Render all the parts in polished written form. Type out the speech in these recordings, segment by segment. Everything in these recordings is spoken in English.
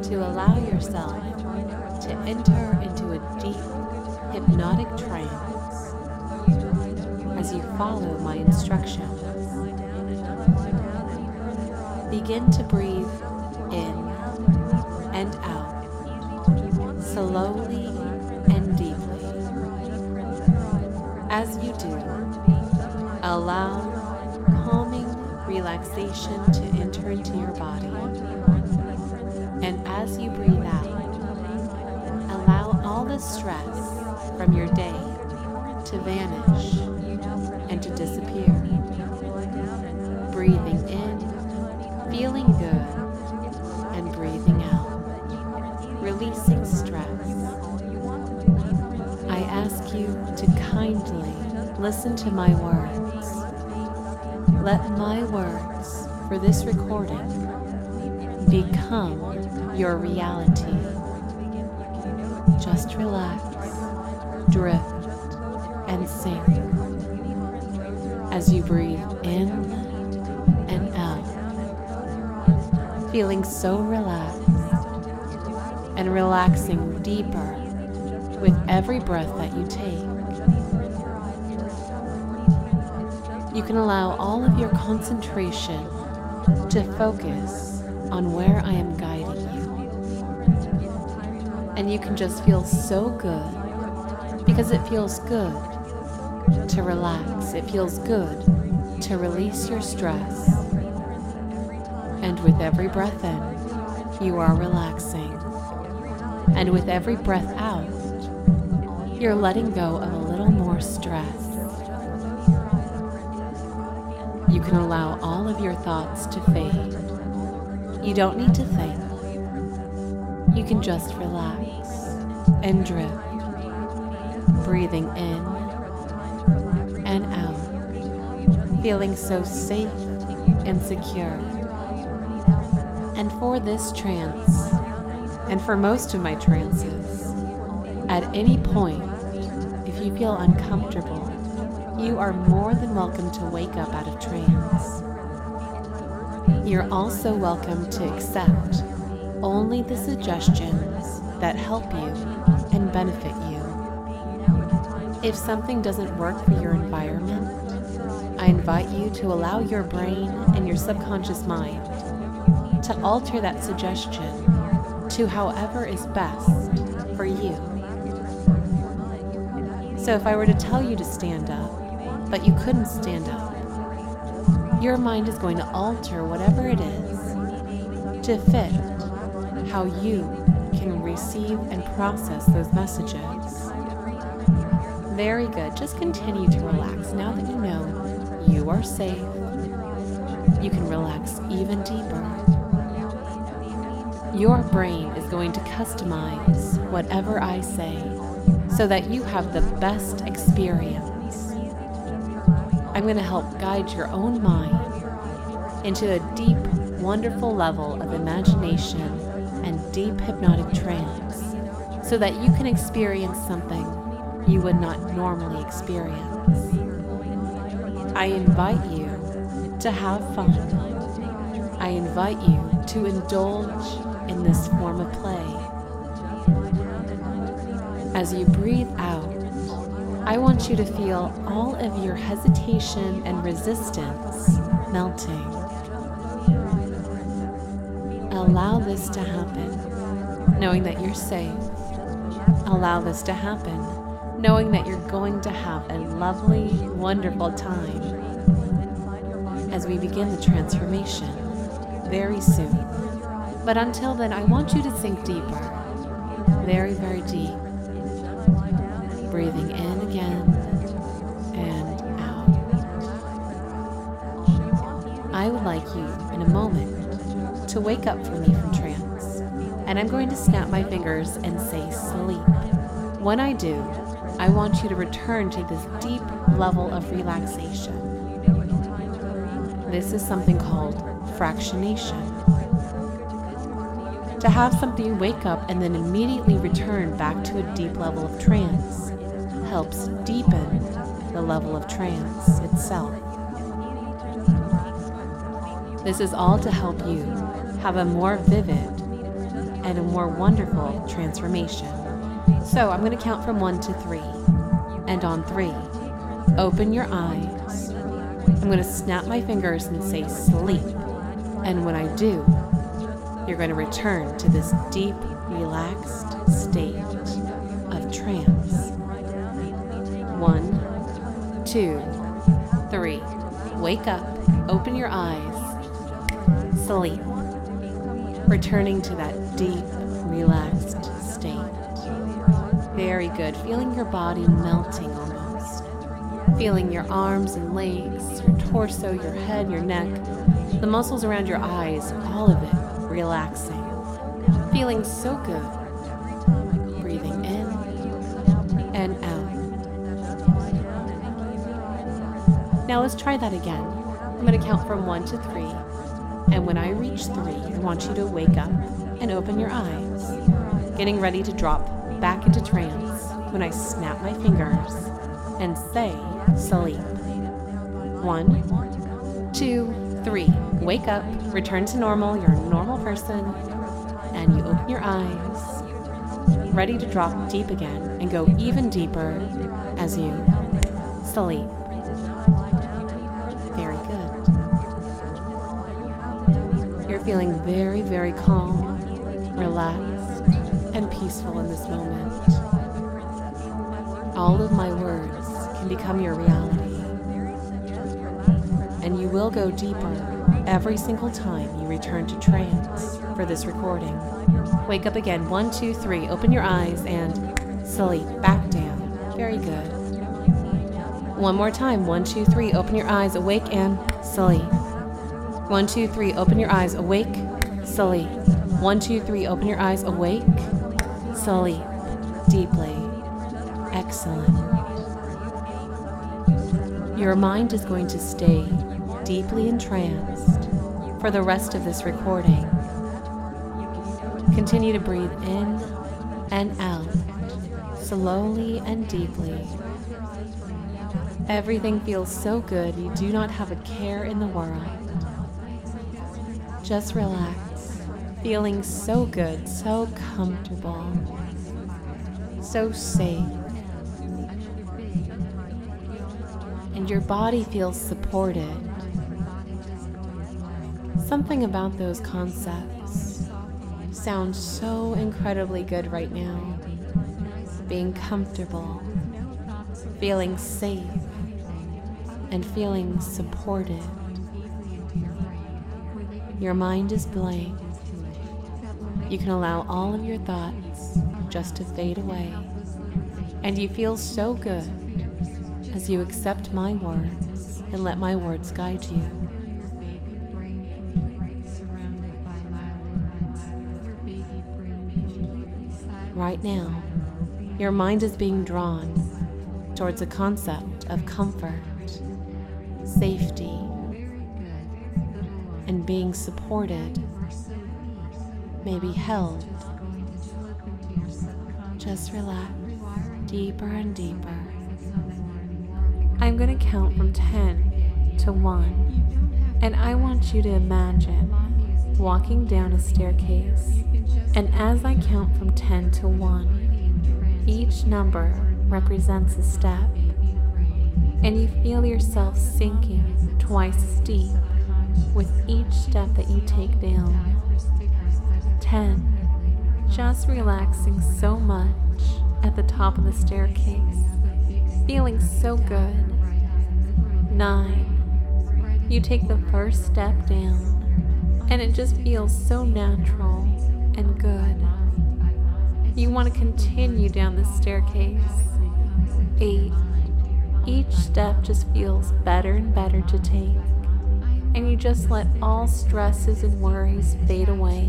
to allow yourself to enter into a deep hypnotic trance as you follow my instructions. Begin to breathe in and out, slowly and deeply. As you do, allow calming relaxation to enter into your body. And as you breathe out, allow all the stress from your day to vanish and to disappear. Breathing in, feeling good, and breathing out, releasing stress. I ask you to kindly listen to my words. Let my words for this recording become your reality. Just relax, drift, and sink as you breathe in and out, feeling so relaxed and relaxing deeper with every breath that you take. You can allow all of your concentration to focus on where I am guiding you. And you can just feel so good because it feels good to relax. It feels good to release your stress. And with every breath in, you are relaxing. And with every breath out, you're letting go of a little more stress. You can allow all of your thoughts to fade. You don't need to think. You can just relax and drift, breathing in and out, feeling so safe and secure. And for this trance, and for most of my trances, at any point, if you feel uncomfortable, you are more than welcome to wake up out of trance. You're also welcome to accept only the suggestions that help you and benefit you. If something doesn't work for your environment, I invite you to allow your brain and your subconscious mind to alter that suggestion to however is best for you. So if I were to tell you to stand up, but you couldn't stand up, your mind is going to alter whatever it is to fit how you can receive and process those messages. Very good. Just continue to relax. Now that you know you are safe, you can relax even deeper. Your brain is going to customize whatever I say so that you have the best experience. I'm going to help guide your own mind into a deep, wonderful level of imagination and deep hypnotic trance so that you can experience something you would not normally experience. I invite you to have fun. I invite you to indulge in this form of play. As you breathe out, I want you to feel all of your hesitation and resistance melting. Allow this to happen, knowing that you're safe. Allow this to happen, knowing that you're going to have a lovely, wonderful time as we begin the transformation very soon. But until then, I want you to sink deeper, very, very deep. Breathing in again and out. I would like you in a moment to wake up for me from trance, and I'm going to snap my fingers and say sleep. When I do, I want you to return to this deep level of relaxation. This is something called fractionation. To have something wake up and then immediately return back to a deep level of trance helps deepen the level of trance itself. This is all to help you have a more vivid and a more wonderful transformation. So I'm going to count from 1 to 3. And on 3, open your eyes. I'm going to snap my fingers and say sleep. And when I do, you're going to return to this deep, relaxed state of trance. 1, 2, 3. Wake up, open your eyes, sleep. Returning to that deep, relaxed state. Very good. Feeling your body melting almost. Feeling your arms and legs, your torso, your head, your neck, the muscles around your eyes, all of it relaxing. Feeling so good. Breathing in and out. Now let's try that again. I'm going to count from 1 to 3. And when I reach 3, I want you to wake up and open your eyes. Getting ready to drop back into trance when I snap my fingers and say sleep. 1, 2, 3. Wake up, return to normal. You're a normal person. And you open your eyes, ready to drop deep again and go even deeper as you sleep. Very good. You're feeling very, very calm, relaxed, and peaceful in this moment. All of my words can become your reality. And you will go deeper every single time you return to trance for this recording. Wake up again. 1, 2, 3. Open your eyes and sleep. Back down. Very good. One more time. 1, 2, 3. Open your eyes. Awake and sleep. 1, 2, 3. Open your eyes. Awake. Sleep. 1, 2, 3. Open your eyes. Awake. Sleep. Deeply. Excellent. Your mind is going to stay deeply entranced for the rest of this recording. Continue to breathe in and out, slowly and deeply. Everything feels so good, you do not have a care in the world. Just relax, feeling so good, so comfortable, so safe. And your body feels supported. Something about those concepts sounds so incredibly good right now. Being comfortable, feeling safe, and feeling supported. Your mind is blank. You can allow all of your thoughts just to fade away. And you feel so good as you accept my words and let my words guide you. Right now, your mind is being drawn towards a concept of comfort, safety, and being supported, maybe held. Just relax deeper and deeper. I'm going to count from 10 to 1, and I want you to imagine walking down a staircase. And as I count from 10 to 1, each number represents a step, and you feel yourself sinking twice as deep with each step that you take down. 10, just relaxing so much at the top of the staircase, feeling so good. 9, you take the first step down, and it just feels so natural and good. You want to continue down the staircase. 8, each step just feels better and better to take, and you just let all stresses and worries fade away.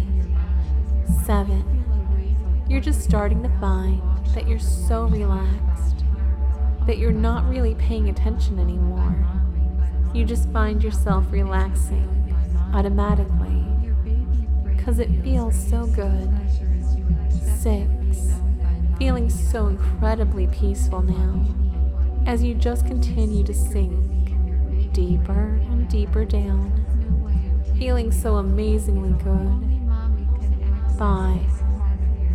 7, you're just starting to find that you're so relaxed that you're not really paying attention anymore. You just find yourself relaxing automatically because it feels so good. 6, feeling so incredibly peaceful now as you just continue to sink deeper and deeper down, feeling so amazingly good. 5,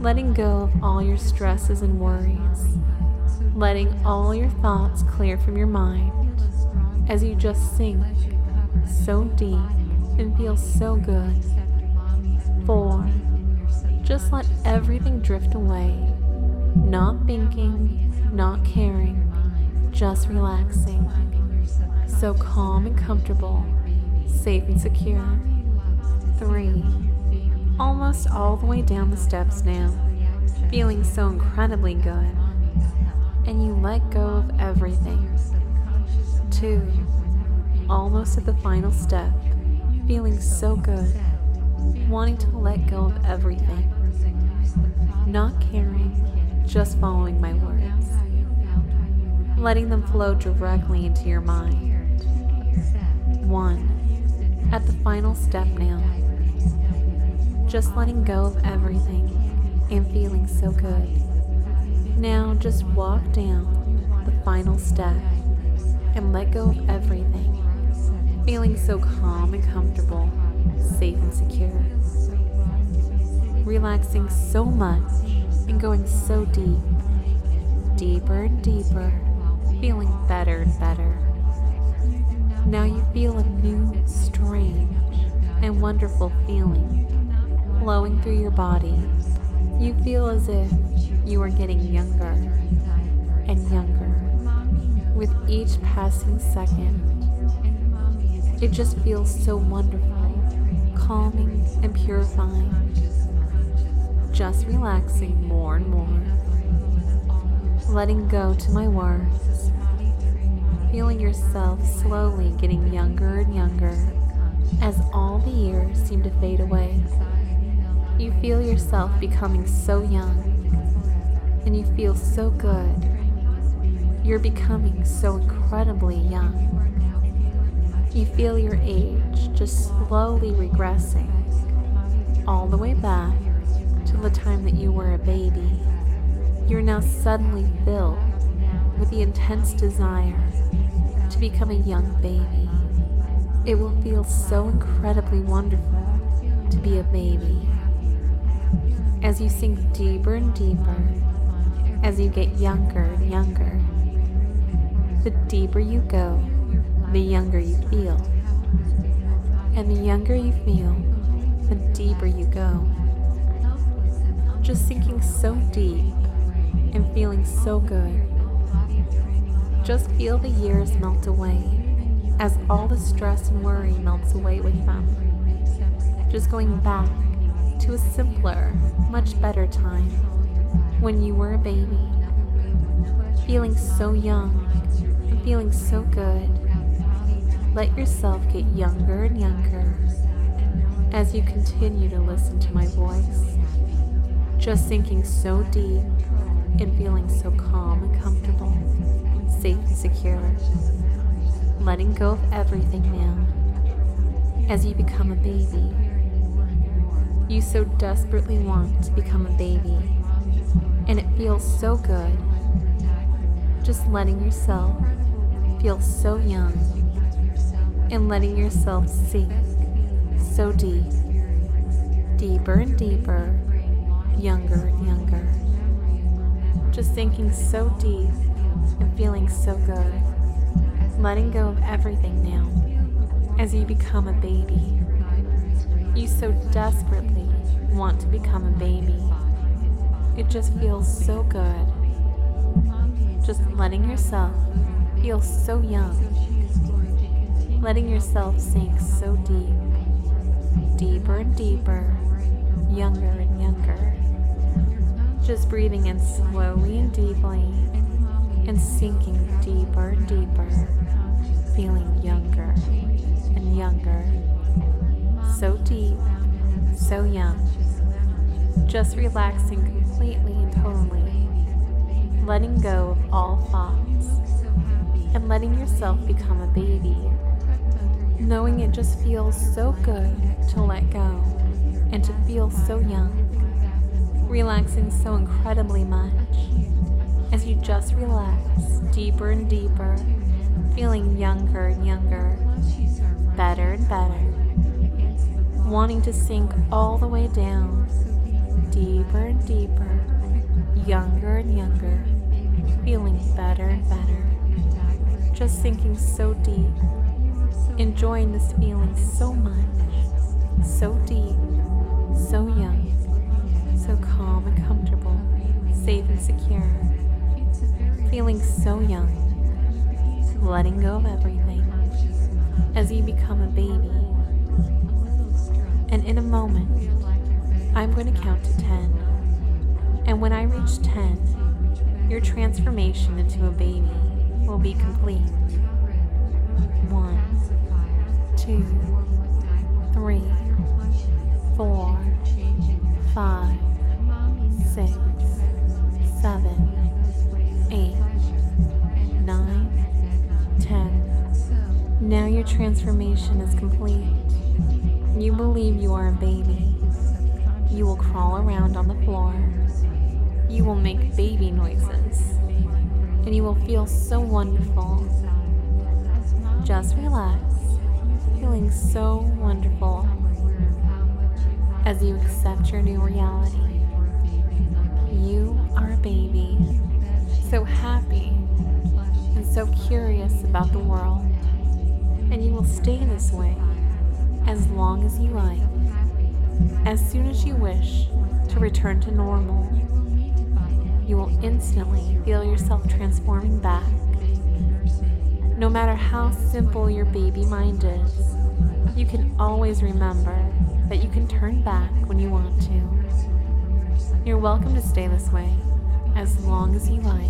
letting go of all your stresses and worries, letting all your thoughts clear from your mind as you just sink so deep and feel so good. 4. Just let everything drift away, not thinking, not caring, just relaxing. So calm and comfortable, safe and secure. 3. Almost all the way down the steps now, feeling so incredibly good, and you let go of everything. 2. Almost at the final step, feeling so good, wanting to let go of everything, not caring, just following my words, letting them flow directly into your mind. 1. At the final step now, just letting go of everything and feeling so good. Now just walk down the final step and let go of everything, feeling so calm and comfortable, safe and secure. Relaxing so much and going so deep, deeper and deeper, feeling better and better. Now you feel a new, strange, and wonderful feeling flowing through your body. You feel as if you are getting younger and younger with each passing second. It just feels so wonderful, calming and purifying. Just relaxing more and more, letting go to my words, feeling yourself slowly getting younger and younger as all the years seem to fade away. You feel yourself becoming so young, and you feel so good. You're becoming so incredibly young. You feel your age just slowly regressing all the way back to the time that you were a baby. You're now suddenly filled with the intense desire to become a young baby. It will feel so incredibly wonderful to be a baby. As you sink deeper and deeper, as you get younger and younger, the deeper you go, the younger you feel. And the younger you feel, the deeper you go. Just sinking so deep and feeling so good. Just feel the years melt away as all the stress and worry melts away with them. Just going back to a simpler, much better time when you were a baby, feeling so young and feeling so good. Let yourself get younger and younger as you continue to listen to my voice, just sinking so deep and feeling so calm and comfortable, safe and secure, letting go of everything now as you become a baby. You so desperately want to become a baby, and it feels so good, just letting yourself feel so young and letting yourself sink so deep, deeper and deeper, younger and younger, just sinking so deep and feeling so good, letting go of everything now as you become a baby. You so desperately want to become a baby. It just feels so good, just letting yourself feel so young, letting yourself sink so deep, deeper and deeper, younger and younger, just breathing in slowly and deeply and sinking deeper and deeper, feeling younger and younger, so deep, so young, just relaxing completely and totally, letting go of all thoughts and letting yourself become a baby, knowing it just feels so good to let go and to feel so young, relaxing so incredibly much as you just relax deeper and deeper, feeling younger and younger, better and better, wanting to sink all the way down deeper and deeper, younger and younger, feeling better and better, just sinking so deep, enjoying this feeling so much, so deep, so young, so calm and comfortable, safe and secure, feeling so young, letting go of everything as you become a baby. And in a moment, I'm going to count to 10. And when I reach 10, your transformation into a baby will be complete. 1, 2, 3, 4, 5, 6, 7, 8, 9, 10. Now your transformation is complete. You believe you are a baby. You will crawl around on the floor. You will make baby noises. And you will feel so wonderful. Just relax, feeling so wonderful as you accept your new reality. You are a baby, so happy and so curious about the world. And you will stay this way as long as you like. As soon as you wish to return to normal, you will instantly feel yourself transforming back. No matter how simple your baby mind is, you can always remember that you can turn back when you want to. You're welcome to stay this way as long as you like.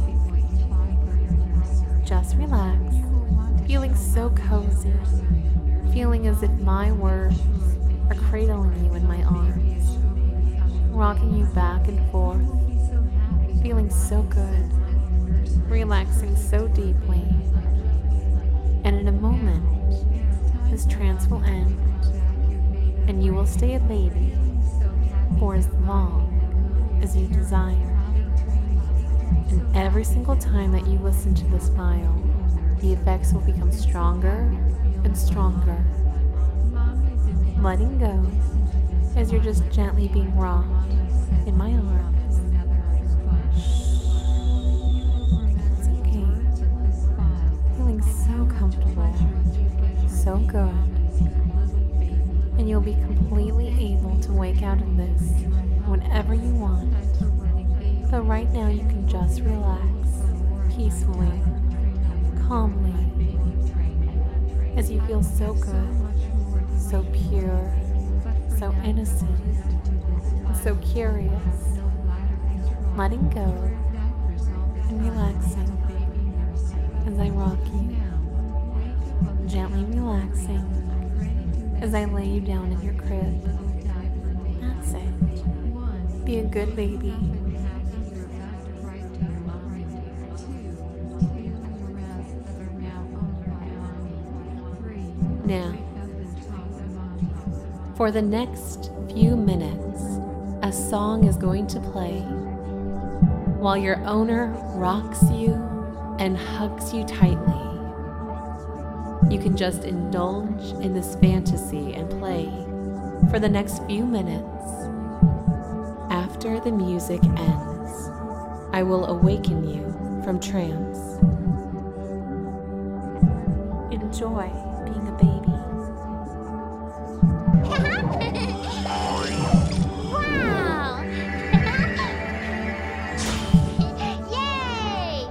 Just relax, feeling so cozy, feeling as if my words are cradling you in my arms, rocking you back and forth, feeling so good, relaxing so deeply. And in a moment, this trance will end, and you will stay a baby for as long as you desire. And every single time that you listen to this file, the effects will become stronger and stronger. Letting go as you're just gently being rocked in my arms. It's okay. Feeling so comfortable, so good. And you'll be completely able to wake out of this whenever you want. But right now you can just relax peacefully, calmly, as you feel so good, so pure, so innocent, and so curious, letting go and relaxing as I rock you, gently relaxing as I lay you down in your crib. That's it. Be a good baby. Now, for the next few minutes, a song is going to play while your owner rocks you and hugs you tightly. You can just indulge in this fantasy and play for the next few minutes. After the music ends, I will awaken you from trance. Enjoy being a baby. Wow! Yay!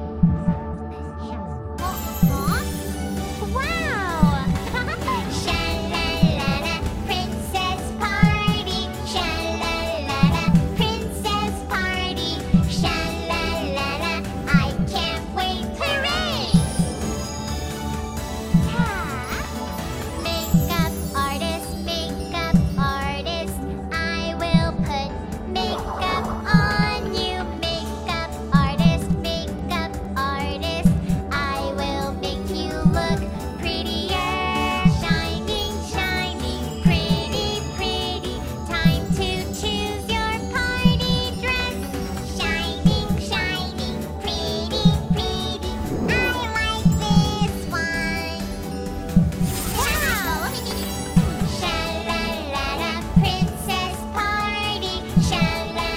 Huh? Wow! Sha-la-la-la, princess party. Sha-la-la-la, princess party. Sha-la-la-la, I can't wait. Hooray! Makeup artist, I will put makeup on you. Makeup artist, I will make you look prettier. Shining, shining, pretty, pretty. Time to choose your party dress. Shining, shining, pretty, pretty. I like this one. Wow! Sha-la-la-la, princess party. Sha-la-la-la,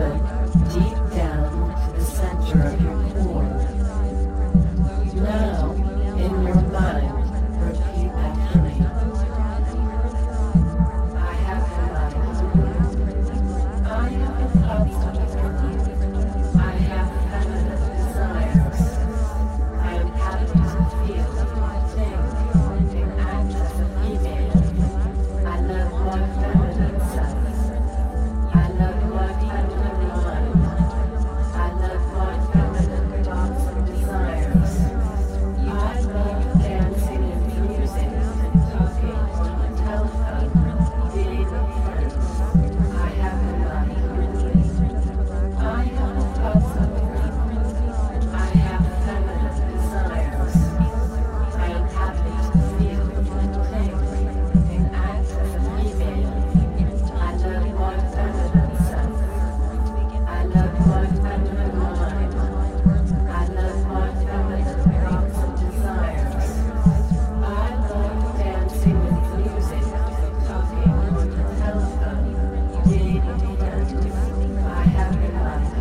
open deep down to the center of your core. Now, in your mind, repeat after me. I have the mind. I have the thoughts of the world. I have feminine desires. I am happy to feel, think, and act as a female. I love my feminine self. I love my feminine mind. I love my feminine thoughts and desires. I love dancing and music, talking on the telephone, being with friends. I have the mind. I have the thoughts of the world. I have feminine desires. I am happy to feel, think, and act as a female. I love my feminine self. I love my feminine mind. I love my feminine thoughts and desires. I love dancing with music, talking on the telephone, being with friends. I have the mind.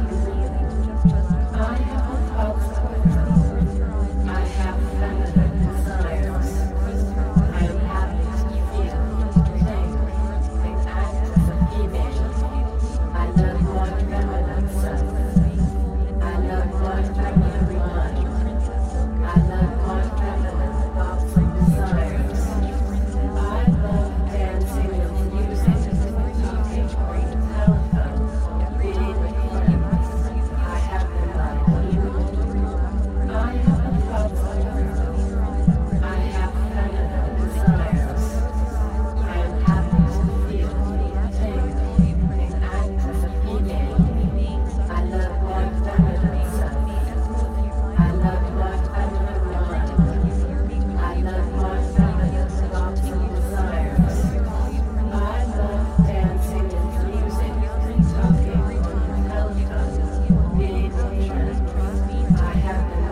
I have the thoughts of the world. I have feminine desires. I am happy to feel, think, and act as a female. I love my feminine self. I love my feminine mind. I love my feminine thoughts and desires. I love dancing with music, talking on the telephone, being with friends. I have the mind. I have the thoughts of the world. I have feminine desires. I am happy to feel, think, and act as a female. I love my feminine self. I love my feminine mind. I love my feminine thoughts and desires. I love dancing with music, talking on the telephone, being with friends. I have the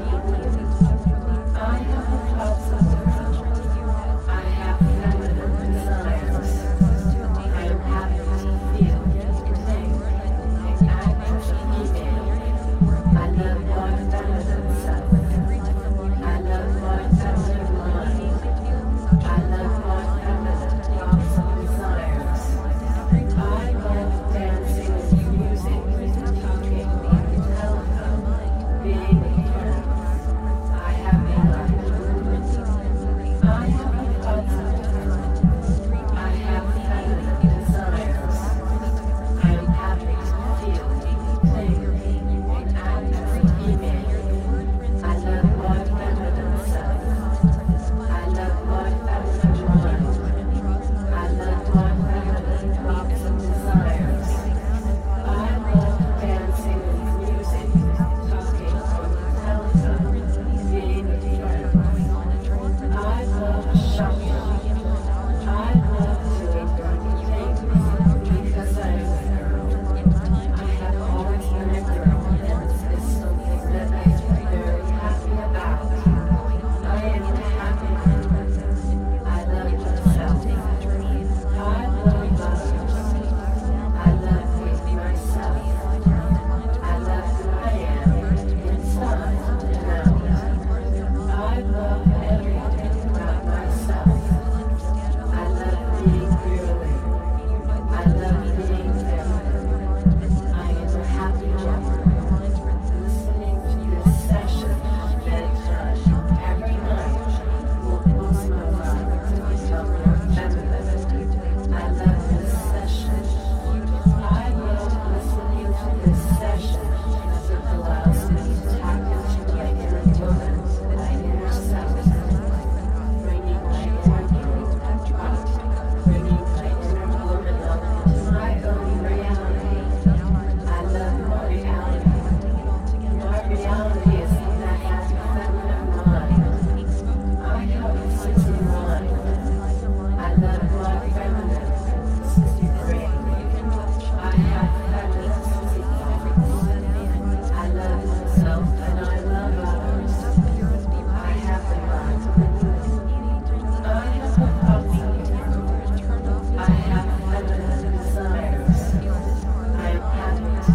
mind. I have the thoughts of the world. I have feminine desires. I am happy to feel, think, and act as a female. I love my feminine self. I love my feminine mind. I love my feminine thoughts and desires. I love dancing with music, talking on the telephone, being with friends. I have the mind. I have the thoughts of the world. I have feminine desires. I am happy to feel, think, and act as a female. I love my feminine self. I love my feminine mind. I love my feminine thoughts and desires. I love dancing with music, talking on the telephone, being with friends. I love shopping. I love doing dirty things because I am a girl. I have always been a girl, and this is something that I am very happy about. I am a happy woman. I love myself. I love others. I love being myself. I love who I am, inside and out. I love everything about myself. I love being really. I love being feminine. I am a happy woman. Listening to this session at bedtime every night will boost my mind to become more feminine. I love this session. I love listening to this session as it allows me to tap into my inner woman, my inner self, bringing my inner girl out, bringing my inner woman up into my own reality. I love my reality. My reality is that I have a feminine mind. I have a 69. I love my feminine 63. I have feminine 65. I love myself and I love others. I have the mind. I have the thoughts of the world. I have feminine desires. I am happy to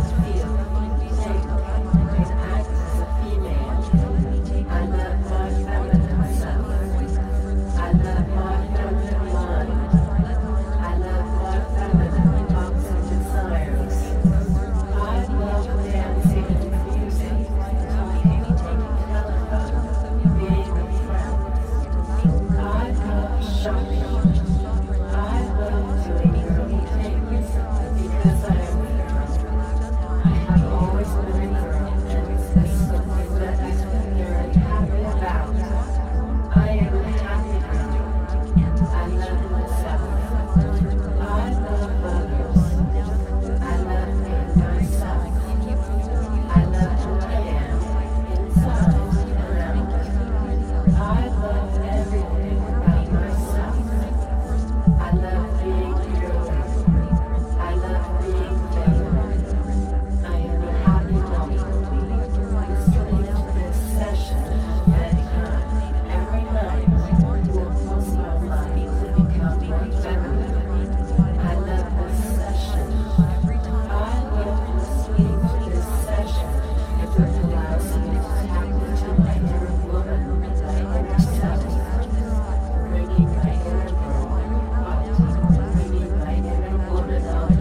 without